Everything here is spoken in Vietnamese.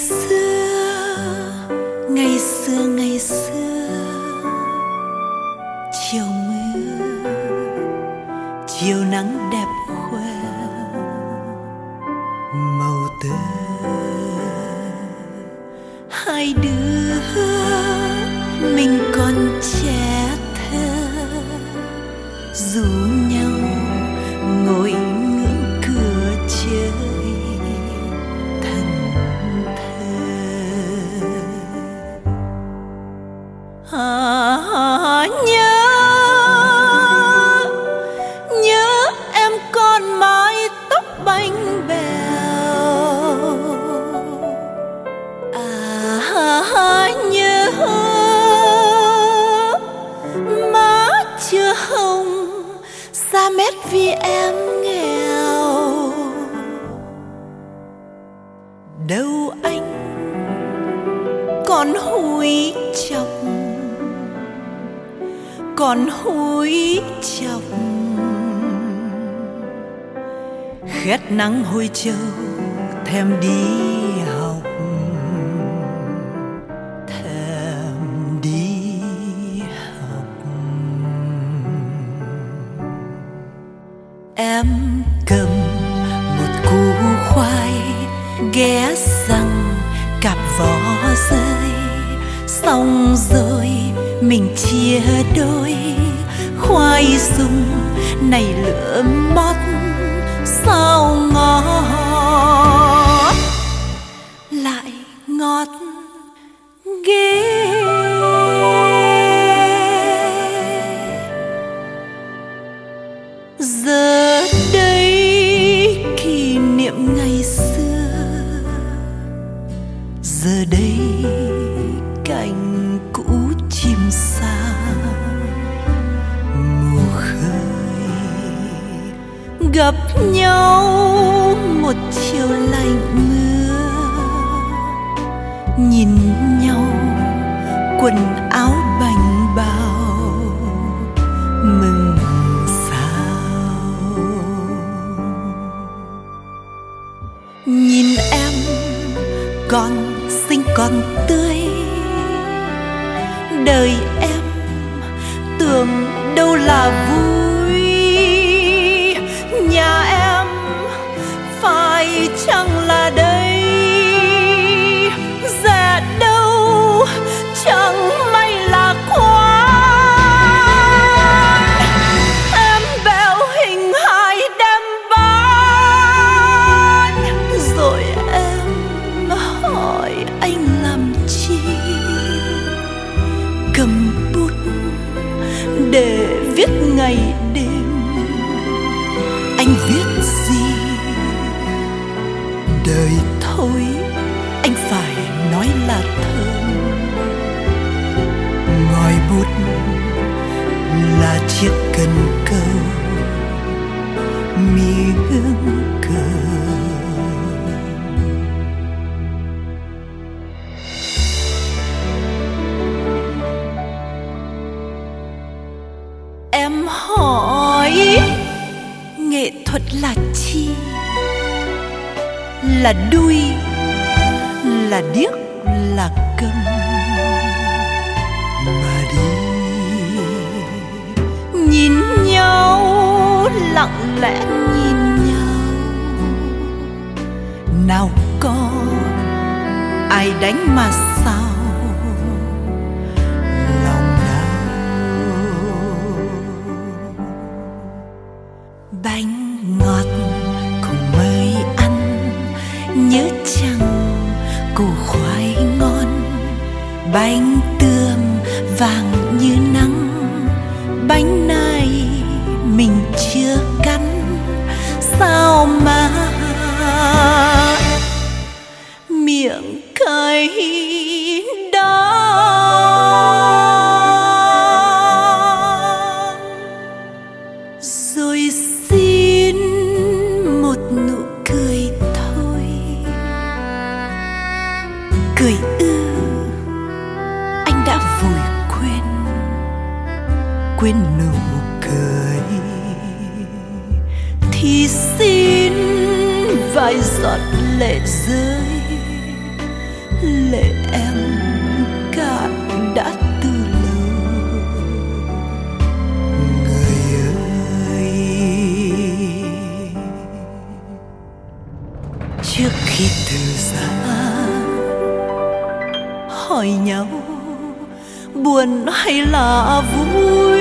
ngày xưa, ngày xưa, chiều mưa, chiều nắng đẹp khoe màu tơ. Hai đứa mình còn trẻ thơ, rủ nhau ngồi ngưỡng cửa chơi thần thơ. Nhớ em con mái tóc bánh bèo. Nhớ má chưa hồng xa mét vì em nghèo. Đâu anh còn húi chọc, còn húi chọc khét nắng hôi trâu thèm đi học, thèm đi học. Em cầm một củ khoai ghé răng cặp vỏ rơi, xong rồi mình chia đôi. Khoai rung này lửa mót sao ngọt, lại ngọt ghê. Giờ đây kỷ niệm ngày xưa, giờ đây cành cũ chim xa mùa khơi, gặp nhau một chiều lạnh mưa, nhìn nhau quần áo bành bao mừng sao. Nhìn em còn xinh còn tươi, đời em tưởng đâu là vui. Nhà em phải chăng là đây, dạ đâu chẳng may là quan. Em bèo hình hài đem bán, rồi em hỏi anh làm chi, cầm bút để viết ngày đêm. Anh viết gì đời thôi, anh phải nói là thơm. Ngòi bút là chiếc cần câu, miếng cơm. Em hỏi nghệ thuật là chi, là đuôi, là điếc, là câm. Mà đi nhìn nhau, lặng lẽ nhìn nhau, nào có ai đánh mà sao lòng đau. Bánh ngọt cùng mới ăn, nhớ chăng củ khoai ngon. Bánh tươm vàng như nắng, bánh này mình chưa cắn sao mà miệng cay đắng. Rồi xin một nụ cười thôi, cười anh đã vội quên nụ cười. Thì xin vài giọt lệ rơi lệ em cạn đã từ lâu. Người ơi, trước khi từ xa hỏi nhau buồn hay là vui,